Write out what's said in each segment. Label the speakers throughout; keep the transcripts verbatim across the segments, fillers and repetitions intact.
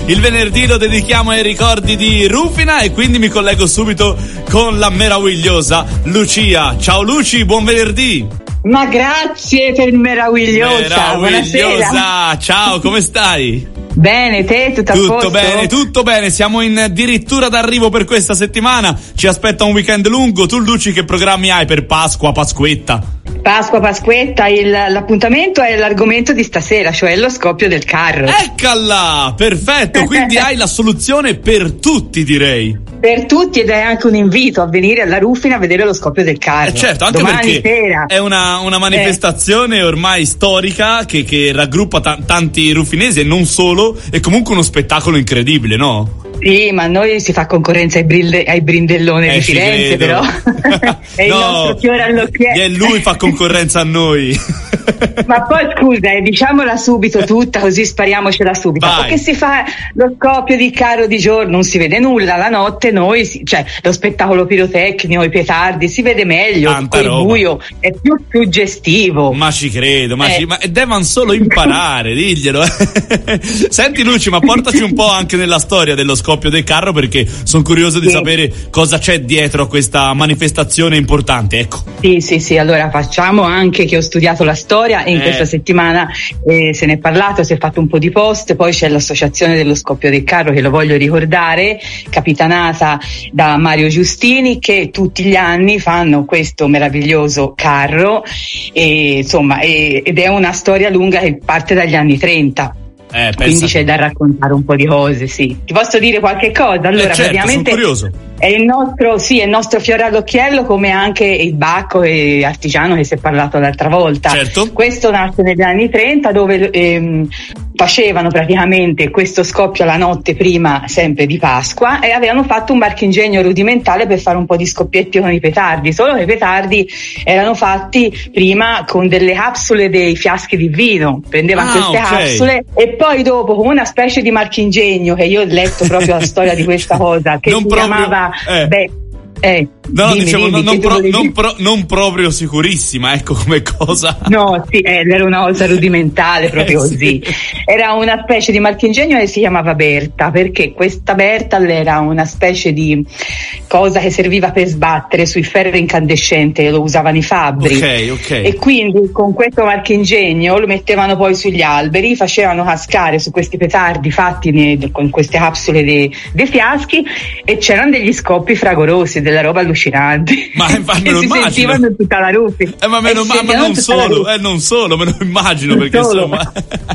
Speaker 1: Il venerdì lo dedichiamo ai ricordi di Rufina e quindi mi collego subito con la meravigliosa Lucia. Ciao Luci, buon venerdì.
Speaker 2: Ma grazie per il meravigliosa.
Speaker 1: Meravigliosa.
Speaker 2: Buonasera.
Speaker 1: Ciao, come stai?
Speaker 2: Bene, te, tutto a
Speaker 1: tutto
Speaker 2: posto?
Speaker 1: Tutto bene, tutto bene, siamo in addirittura d'arrivo per questa settimana, ci aspetta un weekend lungo. Tu Luci, che programmi hai per Pasqua, Pasquetta?
Speaker 2: Pasqua, Pasquetta, il, l'appuntamento è l'argomento di stasera, cioè lo scoppio del carro.
Speaker 1: Eccola, perfetto, quindi hai la soluzione per tutti, direi.
Speaker 2: Per tutti, ed è anche un invito a venire alla Rufina a vedere lo scoppio del carro.
Speaker 1: Eh certo, anche
Speaker 2: domani
Speaker 1: perché
Speaker 2: sera.
Speaker 1: È una, una manifestazione eh. ormai storica che, che raggruppa t- tanti rufinesi e non solo, è comunque uno spettacolo incredibile, no?
Speaker 2: Sì, ma noi si fa concorrenza ai, brille, ai brindelloni
Speaker 1: eh,
Speaker 2: di Firenze, però è no, il nostro fiore all'occhiello.
Speaker 1: E lui fa concorrenza a noi.
Speaker 2: Ma poi scusa, eh, diciamola subito tutta, così spariamocela subito.
Speaker 1: Vai.
Speaker 2: Perché si fa lo scoppio di carro di giorno, non si vede nulla, la notte noi, si, cioè lo spettacolo pirotecnico, i petardi, si vede meglio,
Speaker 1: Tanta
Speaker 2: il buio è più suggestivo.
Speaker 1: Ma ci credo, ma,
Speaker 2: eh.
Speaker 1: ci, ma devono solo imparare, diglielo. Senti Luci, ma portaci un po' anche nella storia dello scoppio del carro, perché sono curioso di
Speaker 2: sì.
Speaker 1: sapere cosa c'è dietro a questa manifestazione importante, ecco.
Speaker 2: Sì, sì, sì, allora facciamo anche che ho studiato la storia e in
Speaker 1: eh.
Speaker 2: questa settimana eh, se ne è parlato, si è fatto un po' di post, poi c'è l'associazione dello scoppio del carro che lo voglio ricordare, capitanata da Mario Giustini, che tutti gli anni fanno questo meraviglioso carro e, insomma, e, ed è una storia lunga che parte dagli anni trenta.
Speaker 1: Eh,
Speaker 2: Quindi c'è da raccontare un po' di cose, sì. Ti posso dire qualche cosa? Allora,
Speaker 1: eh certo,
Speaker 2: praticamente
Speaker 1: sono curioso.
Speaker 2: È il nostro, sì, è il nostro fiore all'occhiello, come anche il bacco e artigiano che si è parlato l'altra volta.
Speaker 1: Certo.
Speaker 2: Questo nasce negli anni trenta, dove ehm, facevano praticamente questo scoppio alla notte prima, sempre di Pasqua, e avevano fatto un marchingegno rudimentale per fare un po' di scoppietti con i petardi, solo che i petardi erano fatti prima con delle capsule dei fiaschi di vino, prendevano
Speaker 1: ah,
Speaker 2: queste
Speaker 1: okay.
Speaker 2: capsule e poi dopo con una specie di marchingegno, che io ho letto proprio la storia di questa cosa, che
Speaker 1: non
Speaker 2: si
Speaker 1: proprio,
Speaker 2: chiamava
Speaker 1: eh.
Speaker 2: beh, eh,
Speaker 1: no, no,
Speaker 2: dimmi,
Speaker 1: diciamo
Speaker 2: dimmi,
Speaker 1: non,
Speaker 2: che
Speaker 1: pro, non, pro, non proprio sicurissima, ecco, come cosa.
Speaker 2: No, sì, eh, era una cosa rudimentale proprio
Speaker 1: eh,
Speaker 2: così.
Speaker 1: Sì.
Speaker 2: Era una specie di marchingegno che si chiamava Berta, perché questa Berta era una specie di cosa che serviva per sbattere sui ferri incandescenti, lo usavano i fabbri.
Speaker 1: Ok, ok.
Speaker 2: E quindi con questo marchingegno lo mettevano poi sugli alberi, facevano cascare su questi petardi fatti ne, con queste capsule dei, dei fiaschi, e c'erano degli scoppi fragorosi, della roba allucinante.
Speaker 1: Ma, ma me lo
Speaker 2: si
Speaker 1: immagino.
Speaker 2: sentivano in tutta la Rufina.
Speaker 1: Eh, ma, me lo, ma, ma non solo, eh, non solo, me lo immagino,
Speaker 2: non
Speaker 1: perché
Speaker 2: solo.
Speaker 1: insomma.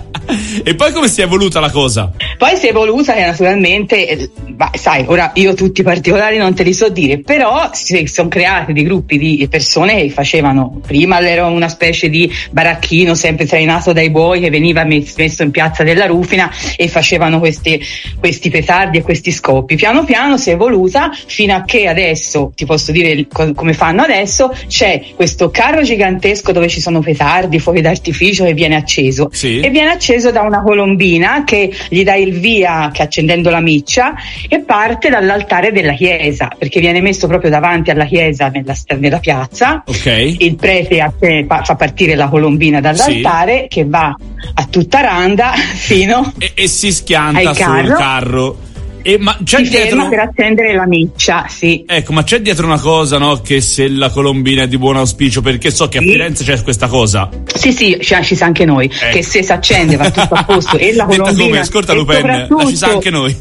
Speaker 1: E poi come si è evoluta la cosa?
Speaker 2: Poi si è evoluta che naturalmente, eh, bah, sai, ora io tutti i particolari non te li so dire, però si sono creati dei gruppi di persone che facevano, prima era una specie di baracchino sempre trainato dai buoi che veniva messo in piazza della Rufina e facevano questi, questi petardi e questi scoppi. Piano piano si è evoluta fino a che adesso, ti posso dire co- come fanno adesso, c'è questo carro gigantesco dove ci sono petardi, fuochi d'artificio che viene acceso,
Speaker 1: sì.
Speaker 2: e viene acceso da una colombina che gli dà il via, che accendendo la miccia, e parte dall'altare della chiesa, perché viene messo proprio davanti alla chiesa nella, nella piazza.
Speaker 1: Ok.
Speaker 2: Il prete fa partire la colombina dall'altare, sì, che va a tutta randa fino
Speaker 1: e, e si schianta sul
Speaker 2: carro.
Speaker 1: carro. E ma c'è
Speaker 2: si
Speaker 1: dietro
Speaker 2: ferma per accendere la miccia, sì.
Speaker 1: Ecco, ma c'è dietro una cosa, no? Che se la colombina è di buon auspicio, perché so che a
Speaker 2: sì.
Speaker 1: Firenze c'è questa cosa.
Speaker 2: Sì, sì, cioè, ci sa anche noi, ecco. Che se si accende va tutto a posto e la
Speaker 1: Detta
Speaker 2: colombina.
Speaker 1: come, ascolta Lupen, la ci sa anche noi.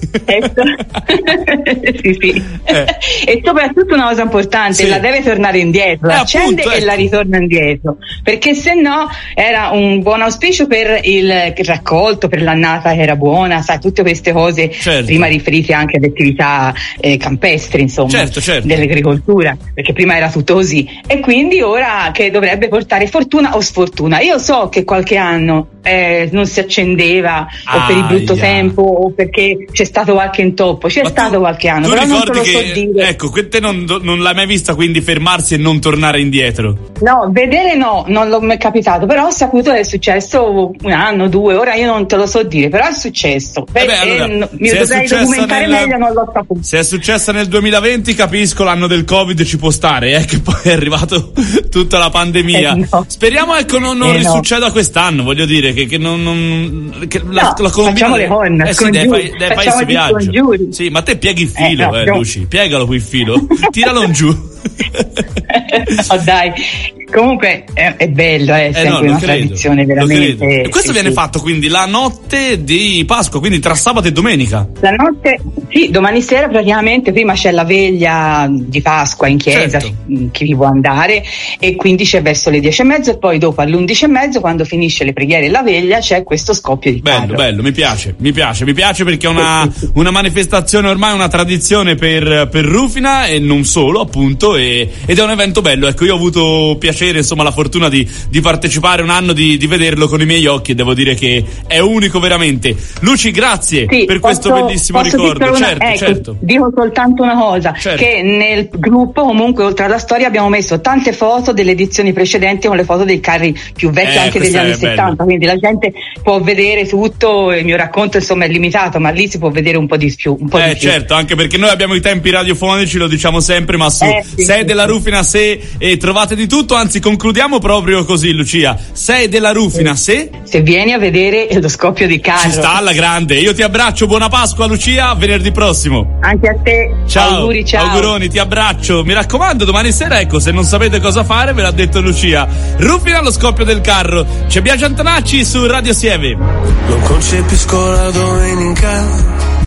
Speaker 2: sì, sì.
Speaker 1: Eh.
Speaker 2: E soprattutto una cosa importante, sì, la deve tornare indietro, la eh, accende appunto, e ecco. la ritorna indietro, perché se no era un buon auspicio per il raccolto, per l'annata che era buona, sai, tutte queste cose, certo, prima riferite anche ad attività eh, campestri, insomma,
Speaker 1: certo, certo,
Speaker 2: dell'agricoltura, perché prima era tutto così, e quindi ora che dovrebbe portare fortuna o sfortuna. Io so che qualche anno eh, non si accendeva ah, o per il brutto yeah. tempo o perché c'è stato qualche intoppo, c'è
Speaker 1: Ma
Speaker 2: stato
Speaker 1: tu,
Speaker 2: qualche anno,
Speaker 1: tu
Speaker 2: però non te lo
Speaker 1: che,
Speaker 2: so dire.
Speaker 1: Ecco, te non, non l'hai mai vista quindi fermarsi e non tornare indietro?
Speaker 2: No, vedere no, non l'ho mai capitato, però ho saputo che è successo un anno, due, ora io non te lo so dire, però è successo.
Speaker 1: Eh beh, allora,
Speaker 2: eh, mi dovrei documentare
Speaker 1: nel,
Speaker 2: meglio, non l'ho saputo.
Speaker 1: Se è successa nel duemilaventi, capisco, l'anno del Covid ci può stare, eh, che poi è arrivato tutta la pandemia.
Speaker 2: Eh no.
Speaker 1: Speriamo ecco non, non
Speaker 2: eh
Speaker 1: risucceda no. quest'anno, voglio dire, dire che, che non, non che
Speaker 2: no,
Speaker 1: la, la colombina
Speaker 2: facciamo le corna,
Speaker 1: eh sì, deve fare, deve fare questo viaggio. Sì, ma te pieghi il filo, eh, no, eh no. Luci, piegalo qui il filo, tiralo in giù.
Speaker 2: Oh, dai, comunque è, è bello, è sempre eh no, una credo, tradizione veramente.
Speaker 1: E questo sì, viene sì. fatto quindi la notte di Pasqua, quindi tra sabato e domenica.
Speaker 2: La notte, sì, domani sera praticamente prima c'è la veglia di Pasqua in chiesa, certo. Chi vi può andare, e quindi c'è verso le dieci e mezzo, e poi dopo alle undici e mezzo, quando finisce le preghiere e la veglia, c'è questo scoppio di carro.
Speaker 1: Bello, bello, mi piace, mi piace, mi piace perché è una, una manifestazione ormai, una tradizione per, per Rufina e non solo, appunto, e, ed è un evento bello. Ecco, io ho avuto piacere, insomma, la fortuna di, di partecipare un anno, di, di vederlo con i miei occhi, e devo dire che è unico veramente. Luci, grazie
Speaker 2: sì,
Speaker 1: per
Speaker 2: posso,
Speaker 1: questo bellissimo ricordo.
Speaker 2: Una,
Speaker 1: certo,
Speaker 2: ecco,
Speaker 1: certo.
Speaker 2: Dico soltanto una cosa,
Speaker 1: certo.
Speaker 2: che nel gruppo comunque oltre alla storia abbiamo messo tante foto delle edizioni precedenti con le foto dei carri più vecchi, eh, anche degli anni settanta, quindi la gente può vedere tutto. Il mio racconto insomma è limitato, ma lì si può vedere un po' di più. Un po'
Speaker 1: eh
Speaker 2: di più.
Speaker 1: certo, anche perché noi abbiamo i tempi radiofonici, lo diciamo sempre, ma su
Speaker 2: eh, sì,
Speaker 1: sei
Speaker 2: sì,
Speaker 1: della
Speaker 2: sì.
Speaker 1: Rufina se e trovate di tutto, anzi concludiamo proprio così, Lucia. Sei della Rufina
Speaker 2: sì.
Speaker 1: se
Speaker 2: se vieni a vedere lo scoppio di carro.
Speaker 1: Ci sta alla grande. Io ti abbraccio, buona Pasqua Lucia, venerdì prossimo.
Speaker 2: Anche a te.
Speaker 1: Ciao.
Speaker 2: Auguri, ciao.
Speaker 1: Auguroni, ti abbraccio. Mi raccomando, domani sera, ecco, se non sapete cosa fare, ve l'ha detto Lucia. Rufina allo scoppio del carro. C'è Biagio Antonacci su Radio Sieve.
Speaker 3: Non concepisco la domenica